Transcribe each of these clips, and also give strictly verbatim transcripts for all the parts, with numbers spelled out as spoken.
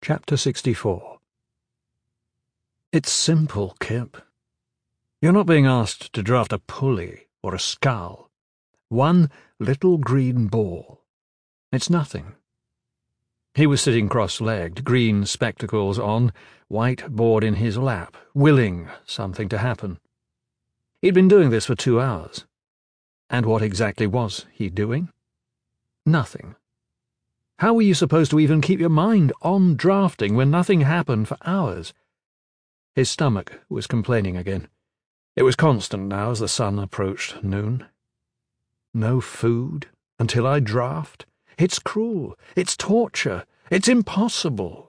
Chapter sixty-four. It's simple, Kip. You're not being asked to draft a pulley or a scull. One little green ball. It's nothing. He was sitting cross-legged, green spectacles on, white board in his lap, willing something to happen. He'd been doing this for two hours. And what exactly was he doing? Nothing. How were you supposed to even keep your mind on drafting when nothing happened for hours? His stomach was complaining again. It was constant now as the sun approached noon. No food until I draft? It's cruel. It's torture. It's impossible.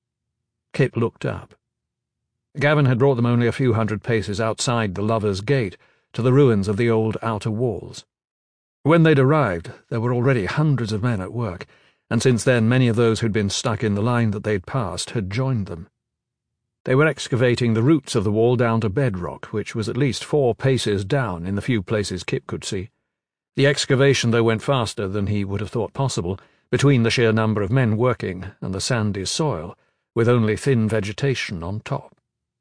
Kip looked up. Gavin had brought them only a few hundred paces outside the Lovers' Gate to the ruins of the old outer walls. When they'd arrived, there were already hundreds of men at work, and since then many of those who'd been stuck in the line that they'd passed had joined them. They were excavating the roots of the wall down to bedrock, which was at least four paces down in the few places Kip could see. The excavation, though, went faster than he would have thought possible, between the sheer number of men working and the sandy soil, with only thin vegetation on top.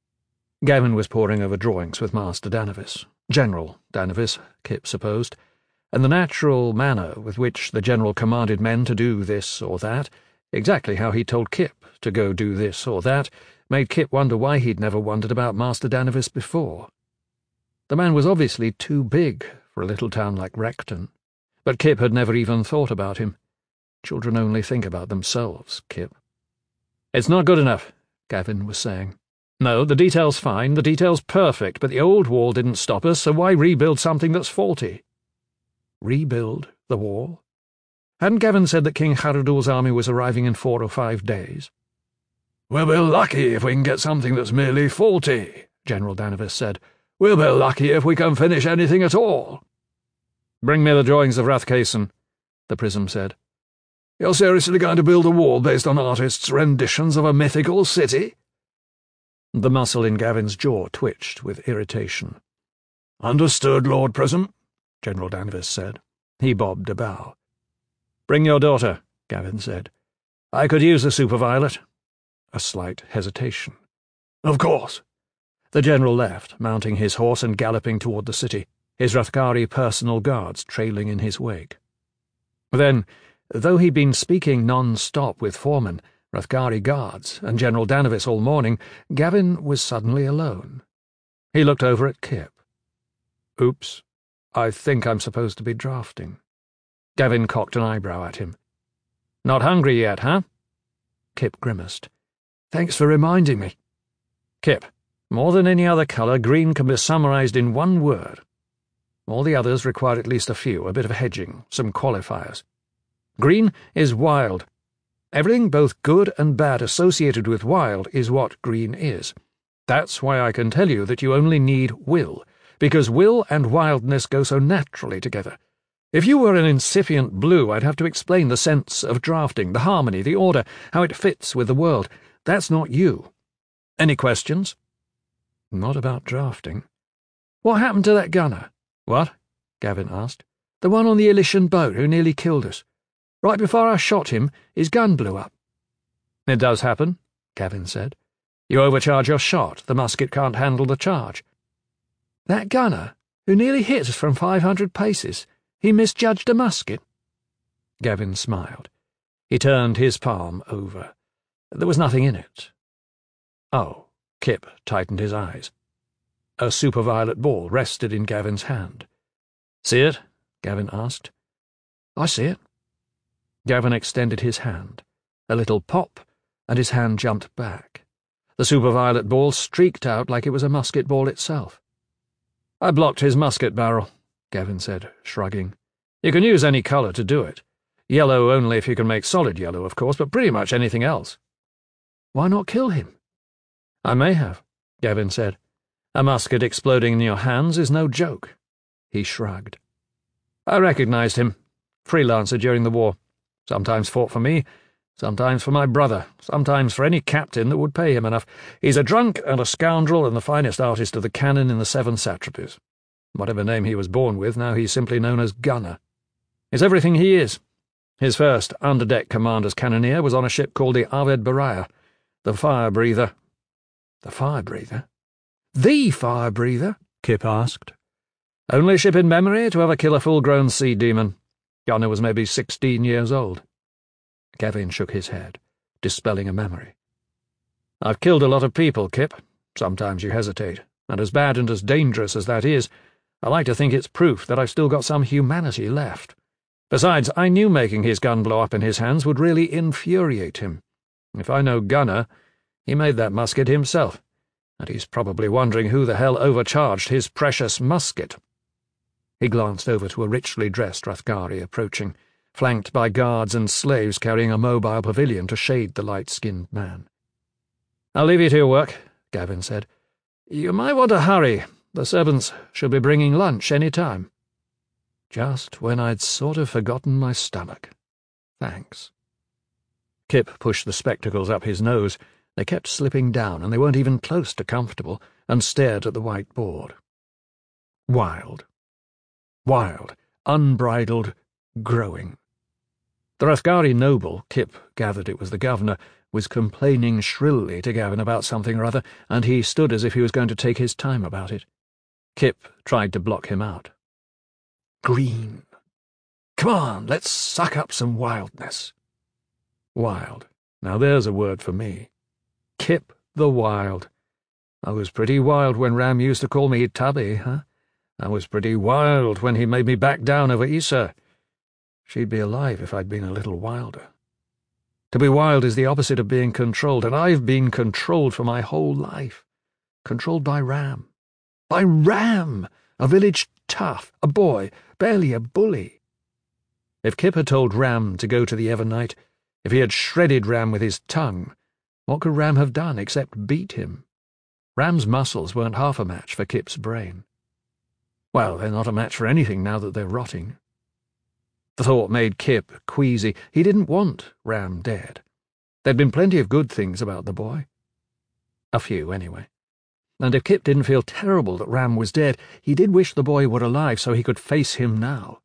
Gavin was poring over drawings with Master Danavis, General Danavis, Kip supposed, and the natural manner with which the General commanded men to do this or that, exactly how he told Kip to go do this or that, made Kip wonder why he'd never wondered about Master Danavis before. The man was obviously too big for a little town like Recton, but Kip had never even thought about him. Children only think about themselves, Kip. "It's not good enough," Gavin was saying. "No, the detail's fine, the detail's perfect, but the old wall didn't stop us, so why rebuild something that's faulty?" Rebuild the wall? Hadn't Gavin said that King Haradul's army was arriving in four or five days? "We'll be lucky if we can get something that's merely faulty," General Danavis said. "We'll be lucky if we can finish anything at all." "Bring me the drawings of Rathcason," the Prism said. "You're seriously going to build a wall based on artists' renditions of a mythical city?" The muscle in Gavin's jaw twitched with irritation. "Understood, Lord Prism," General Danavis said. He bobbed a bow. "Bring your daughter," Gavin said. "I could use a superviolet." A slight hesitation. "Of course." The General left, mounting his horse and galloping toward the city, his Rathkari personal guards trailing in his wake. Then, though he'd been speaking non-stop with foremen, Rathkari guards, and General Danavis all morning, Gavin was suddenly alone. He looked over at Kip. "Oops. I think I'm supposed to be drafting." Gavin cocked an eyebrow at him. "Not hungry yet, huh?" Kip grimaced. "Thanks for reminding me." "Kip, more than any other colour, green can be summarised in one word. All the others require at least a few, a bit of hedging, some qualifiers. Green is wild. Everything both good and bad associated with wild is what green is. That's why I can tell you that you only need will, because will and wildness go so naturally together. If you were an incipient blue, I'd have to explain the sense of drafting, the harmony, the order, how it fits with the world. That's not you. Any questions?" "Not about drafting." "What happened to that gunner?" "What?" Gavin asked. "The one on the Elysian boat who nearly killed us. Right before I shot him, his gun blew up." "It does happen," Gavin said. "You overcharge your shot. The musket can't handle the charge." "That gunner, who nearly hit us from five hundred paces, he misjudged a musket?" Gavin smiled. He turned his palm over. There was nothing in it. "Oh," Kip tightened his eyes. A superviolet ball rested in Gavin's hand. "See it?" Gavin asked. "I see it." Gavin extended his hand. A little pop, and his hand jumped back. The superviolet ball streaked out like it was a musket ball itself. "I blocked his musket barrel," Gavin said, shrugging. "You can use any colour to do it. Yellow only if you can make solid yellow, of course, but pretty much anything else." "Why not kill him?" "I may have," Gavin said. "A musket exploding in your hands is no joke." He shrugged. "I recognised him. Freelancer during the war. Sometimes fought for me, sometimes for my brother, sometimes for any captain that would pay him enough. He's a drunk and a scoundrel and the finest artist of the canon in the Seven Satrapies. Whatever name he was born with, now he's simply known as Gunner. It's everything he is. His first underdeck commander's cannoneer was on a ship called the Aved Baraya, The fire-breather. The fire-breather? The fire-breather? Kip asked. Only ship in memory to ever kill a full-grown sea demon. Gunner was maybe sixteen years old. Gavin shook his head, dispelling a memory. I've killed a lot of people, Kip. Sometimes you hesitate, and as bad and as dangerous as that is, I like to think it's proof that I've still got some humanity left. Besides, I knew making his gun blow up in his hands would really infuriate him. If I know Gunner, he made that musket himself, and he's probably wondering who the hell overcharged his precious musket. He glanced over to a richly dressed Hrothgari approaching, flanked by guards and slaves carrying a mobile pavilion to shade the light-skinned man. I'll leave you to your work, Gavin said. You might want to hurry. The servants should be bringing lunch any time. Just when I'd sort of forgotten my stomach. Thanks. Kip pushed the spectacles up his nose. They kept slipping down, and they weren't even close to comfortable, and stared at the white board. Wild. Wild. Unbridled. Growing. The Hrothgari noble, Kip gathered it was the governor, was complaining shrilly to Gavin about something or other, and he stood as if he was going to take his time about it. Kip tried to block him out. Green. Come on, let's suck up some wildness. Wild. Now there's a word for me. Kip the Wild. I was pretty wild when Ram used to call me Tubby, huh? I was pretty wild when he made me back down over Issa. She'd be alive if I'd been a little wilder. To be wild is the opposite of being controlled, and I've been controlled for my whole life. Controlled by Ram. By Ram! A village tough, a boy, barely a bully. If Kip had told Ram to go to the Evernight, if he had shredded Ram with his tongue, what could Ram have done except beat him? Ram's muscles weren't half a match for Kip's brain. Well, they're not a match for anything now that they're rotting. The thought made Kip queasy. He didn't want Ram dead. There'd been plenty of good things about the boy. A few, anyway. And if Kip didn't feel terrible that Ram was dead, he did wish the boy were alive so he could face him now.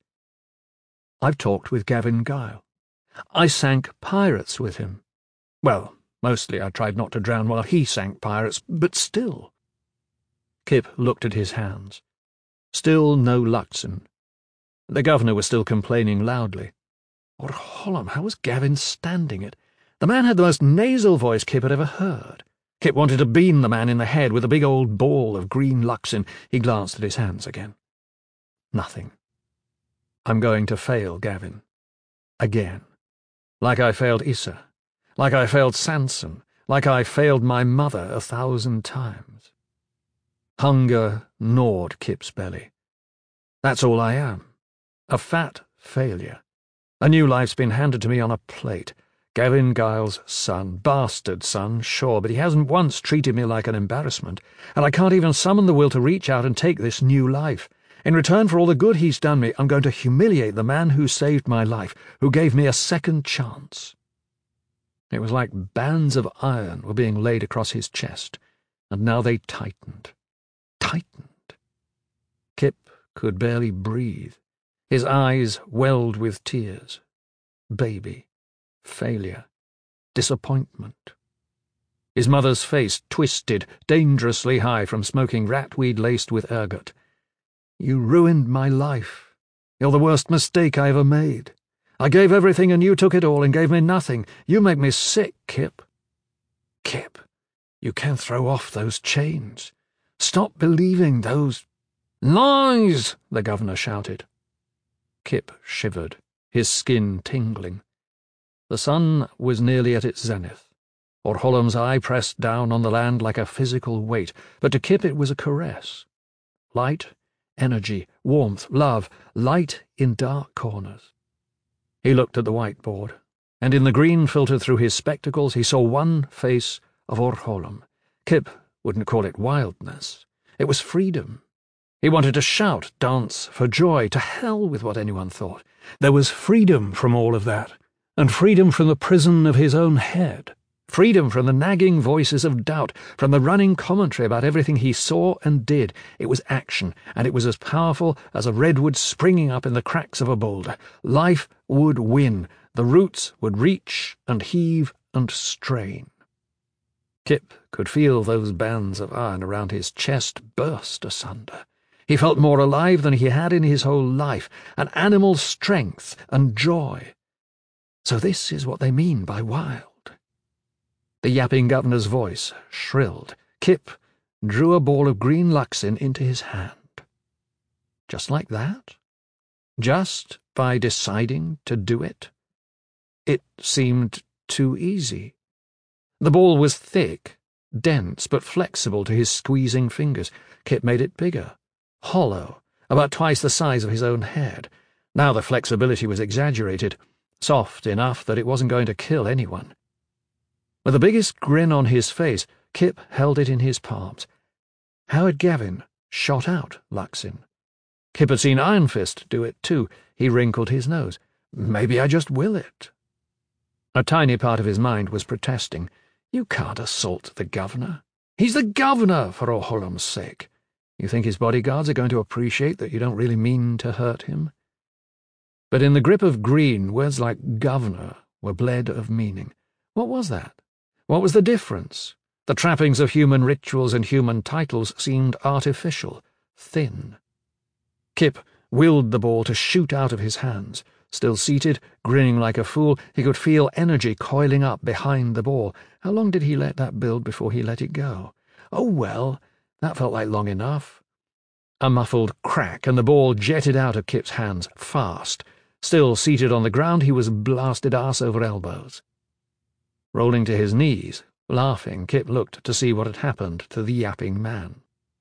I've talked with Gavin Guile. I sank pirates with him. Well, mostly I tried not to drown while he sank pirates, but still. Kip looked at his hands. Still no Luxon. The governor was still complaining loudly. Or Hollum, how was Gavin standing it? The man had the most nasal voice Kip had ever heard. Kip wanted to bean the man in the head with a big old ball of green Luxon. He glanced at his hands again. Nothing. I'm going to fail Gavin. Again. Like I failed Issa. Like I failed Sanson. Like I failed my mother a thousand times. Hunger gnawed Kip's belly. That's all I am. A fat failure. A new life's been handed to me on a plate. Gavin Guile's son. Bastard son, sure, but he hasn't once treated me like an embarrassment, and I can't even summon the will to reach out and take this new life. In return for all the good he's done me, I'm going to humiliate the man who saved my life, who gave me a second chance. It was like bands of iron were being laid across his chest, and now they tightened. Tightened. Kip could barely breathe. His eyes welled with tears. Baby. Failure. Disappointment. His mother's face twisted dangerously high from smoking ratweed laced with ergot. You ruined my life. You're the worst mistake I ever made. I gave everything and you took it all and gave me nothing. You make me sick, Kip. Kip, you can't throw off those chains. Stop believing those... Lies! The governor shouted. Kip shivered, his skin tingling. The sun was nearly at its zenith. Orhollam's eye pressed down on the land like a physical weight, but to Kip it was a caress. Light, energy, warmth, love, light in dark corners. He looked at the whiteboard, and in the green filtered through his spectacles he saw one face of Orhollam. Kip wouldn't call it wildness. It was freedom. He wanted to shout, dance for joy, to hell with what anyone thought. There was freedom from all of that, and freedom from the prison of his own head. Freedom from the nagging voices of doubt, from the running commentary about everything he saw and did. It was action, and it was as powerful as a redwood springing up in the cracks of a boulder. Life would win. The roots would reach and heave and strain. Kip could feel those bands of iron around his chest burst asunder. He felt more alive than he had in his whole life, an animal strength and joy. So this is what they mean by wild. The yapping governor's voice shrilled. Kip drew a ball of green luxin into his hand. Just like that? Just by deciding to do it? It seemed too easy. The ball was thick, dense, but flexible to his squeezing fingers. Kip made it bigger, hollow, about twice the size of his own head. Now the flexibility was exaggerated, soft enough that it wasn't going to kill anyone. With the biggest grin on his face, Kip held it in his palms. How had Gavin shot out luxin? Kip had seen Iron Fist do it too. He wrinkled his nose. Maybe I just will it. A tiny part of his mind was protesting. You can't assault the governor. He's the governor, for Oholam's sake. You think his bodyguards are going to appreciate that you don't really mean to hurt him? But in the grip of green, words like governor were bled of meaning. What was that? What was the difference? The trappings of human rituals and human titles seemed artificial, thin. Kip willed the ball to shoot out of his hands. Still seated, grinning like a fool, he could feel energy coiling up behind the ball. How long did he let that build before he let it go? Oh, well, that felt like long enough. A muffled crack, and the ball jetted out of Kip's hands, fast. Still seated on the ground, he was blasted arse over elbows. Rolling to his knees, laughing, Kip looked to see what had happened to the yapping man.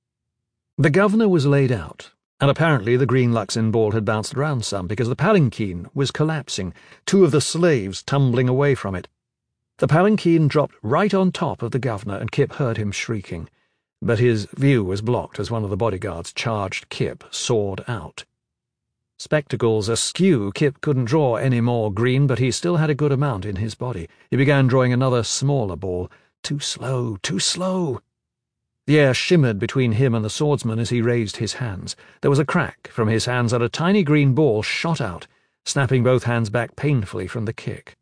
The governor was laid out, and apparently the green luxin ball had bounced round some because the palanquin was collapsing, two of the slaves tumbling away from it. The palanquin dropped right on top of the governor, and Kip heard him shrieking. But his view was blocked as one of the bodyguards charged Kip, sword out. Spectacles askew, Kip couldn't draw any more green, but he still had a good amount in his body. He began drawing another smaller ball. Too slow, too slow. The air shimmered between him and the swordsman as he raised his hands. There was a crack from his hands, and a tiny green ball shot out, snapping both hands back painfully from the kick.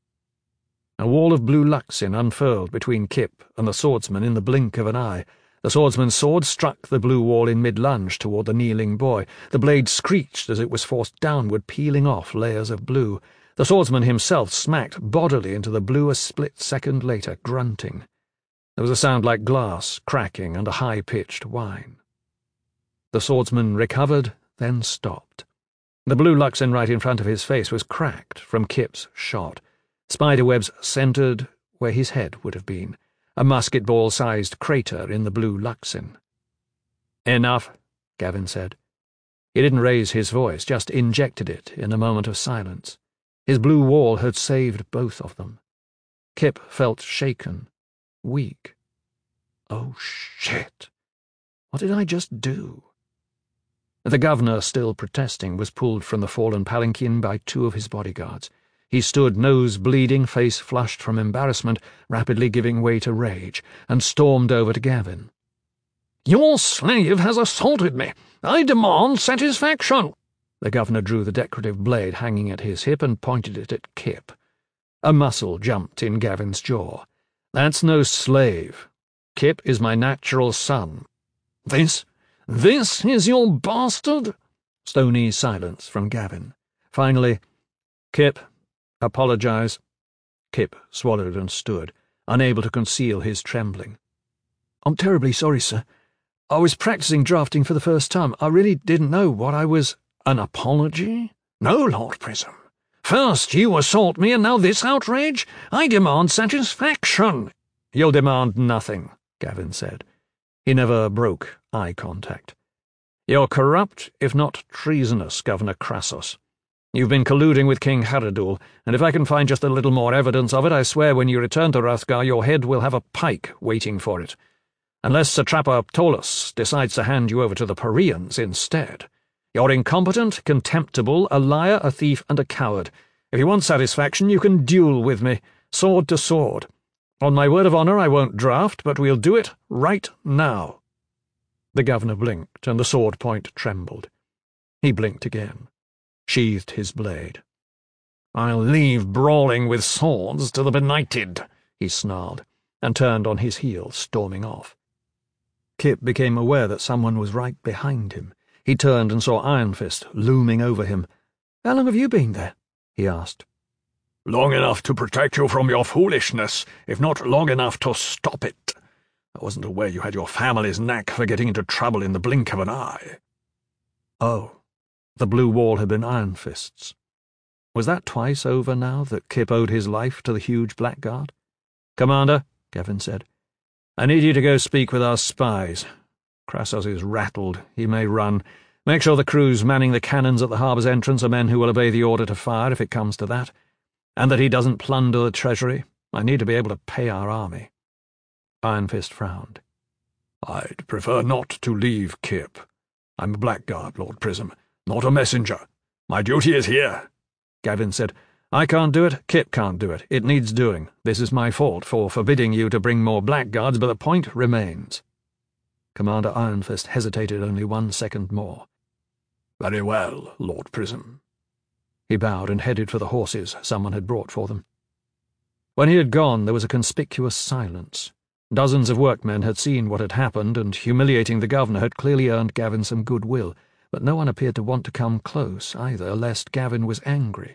A wall of blue luxin unfurled between Kip and the swordsman in the blink of an eye. The swordsman's sword struck the blue wall in mid-lunge toward the kneeling boy. The blade screeched as it was forced downward, peeling off layers of blue. The swordsman himself smacked bodily into the blue a split second later, grunting. There was a sound like glass cracking and a high-pitched whine. The swordsman recovered, then stopped. The blue luxin right in front of his face was cracked from Kip's shot. Spiderwebs centered where his head would have been, a musket-ball-sized crater in the blue luxin. "Enough," Gavin said. He didn't raise his voice, just injected it in a moment of silence. His blue wall had saved both of them. Kip felt shaken, weak. Oh, shit. What did I just do? The governor, still protesting, was pulled from the fallen palanquin by two of his bodyguards. He stood, nose bleeding, face flushed from embarrassment, rapidly giving way to rage, and stormed over to Gavin. "Your slave has assaulted me. I demand satisfaction." The governor drew the decorative blade hanging at his hip and pointed it at Kip. A muscle jumped in Gavin's jaw. "That's no slave. Kip is my natural son." "This, this is your bastard?" Stony silence from Gavin. Finally, "Kip, apologize." Kip swallowed and stood, unable to conceal his trembling. "I'm terribly sorry, sir. I was practicing drafting for the first time. I really didn't know what I was—" "An apology? No, Lord Prism. First you assault me, and now this outrage? I demand satisfaction." "You'll demand nothing," Gavin said. He never broke eye contact. "You're corrupt, if not treasonous, Governor Crassus. You've been colluding with King Haradul, and if I can find just a little more evidence of it, I swear when you return to Hrothgar your head will have a pike waiting for it. Unless Satrapa Ptolus decides to hand you over to the Parians instead. You're incompetent, contemptible, a liar, a thief, and a coward. If you want satisfaction, you can duel with me, sword to sword. On my word of honor, I won't draft, but we'll do it right now." The governor blinked, and the sword point trembled. He blinked again, sheathed his blade. "I'll leave brawling with swords to the benighted," he snarled. and turned on his heel, storming off. Kip became aware that someone was right behind him. He turned and saw Iron Fist looming over him. "How long have you been there?" he asked. "Long enough to protect you from your foolishness, if not long enough to stop it. I wasn't aware you had your family's knack for getting into trouble in the blink of an eye." Oh, the blue wall had been Iron Fist's. Was that twice over now that Kip owed his life to the huge blackguard? "Commander," Gavin said, "I need you to go speak with our spies. Krassos is rattled. He may run. Make sure the crews manning the cannons at the harbour's entrance are men who will obey the order to fire if it comes to that, and that he doesn't plunder the treasury. I need to be able to pay our army." Iron Fist frowned. "I'd prefer not to leave Kip. I'm a blackguard, Lord Prism, not a messenger. My duty is here." Gavin said, "I can't do it, Kip can't do it. It needs doing. This is my fault for forbidding you to bring more blackguards, but the point remains." Commander Iron Fist hesitated only one second more. "Very well, Lord Prism." He bowed and headed for the horses someone had brought for them. When he had gone, there was a conspicuous silence. Dozens of workmen had seen what had happened, and humiliating the governor had clearly earned Gavin some goodwill, but no one appeared to want to come close either, lest Gavin was angry.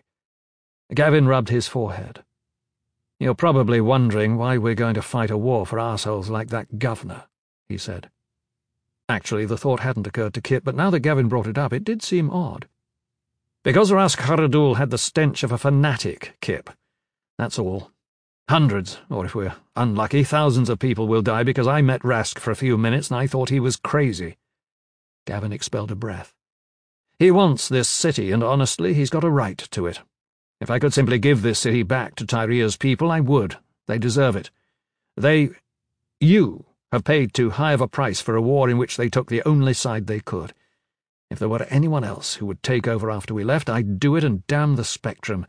Gavin rubbed his forehead. "You're probably wondering why we're going to fight a war for assholes like that governor," he said. Actually, the thought hadn't occurred to Kip, but now that Gavin brought it up, it did seem odd. "Because Rask Haradul had the stench of a fanatic, Kip. That's all. Hundreds, or if we're unlucky, thousands of people will die because I met Rask for a few minutes and I thought he was crazy." Gavin expelled a breath. "He wants this city, and honestly, he's got a right to it. If I could simply give this city back to Tyria's people, I would. They deserve it. They— you have paid too high of a price for a war in which they took the only side they could. If there were anyone else who would take over after we left, I'd do it and damn the Spectrum.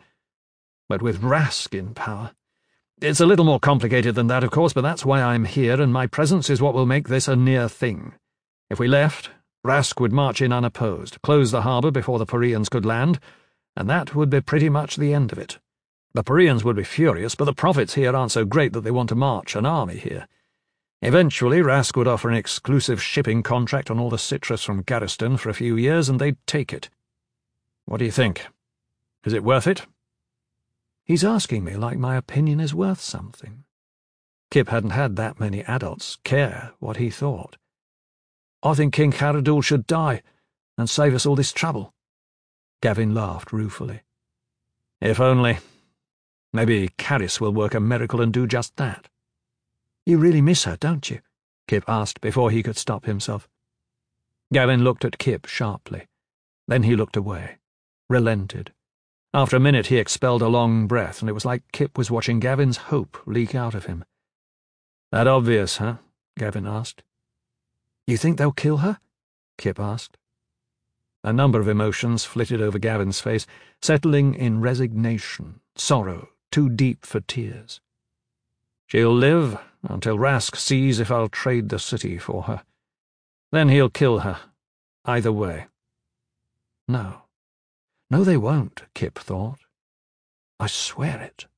But with Rask in power— it's a little more complicated than that, of course, but that's why I'm here, and my presence is what will make this a near thing. If we left, Rask would march in unopposed, close the harbour before the Parians could land, and that would be pretty much the end of it. The Parians would be furious, but the profits here aren't so great that they want to march an army here. Eventually, Rask would offer an exclusive shipping contract on all the citrus from Garriston for a few years, and they'd take it. What do you think? Is it worth it?" He's asking me like my opinion is worth something. Kip hadn't had that many adults care what he thought. "I think King Haradul should die and save us all this trouble." Gavin laughed ruefully. "If only. Maybe Caris will work a miracle and do just that." "You really miss her, don't you?" Kip asked before he could stop himself. Gavin looked at Kip sharply. Then he looked away, relented. After a minute he expelled a long breath, and it was like Kip was watching Gavin's hope leak out of him. "That obvious, huh?" Gavin asked. "You think they'll kill her?" Kip asked. A number of emotions flitted over Gavin's face, settling in resignation, sorrow, too deep for tears. "She'll live until Rask sees if I'll trade the city for her. Then he'll kill her, either way." No. No, they won't, Kip thought. I swear it.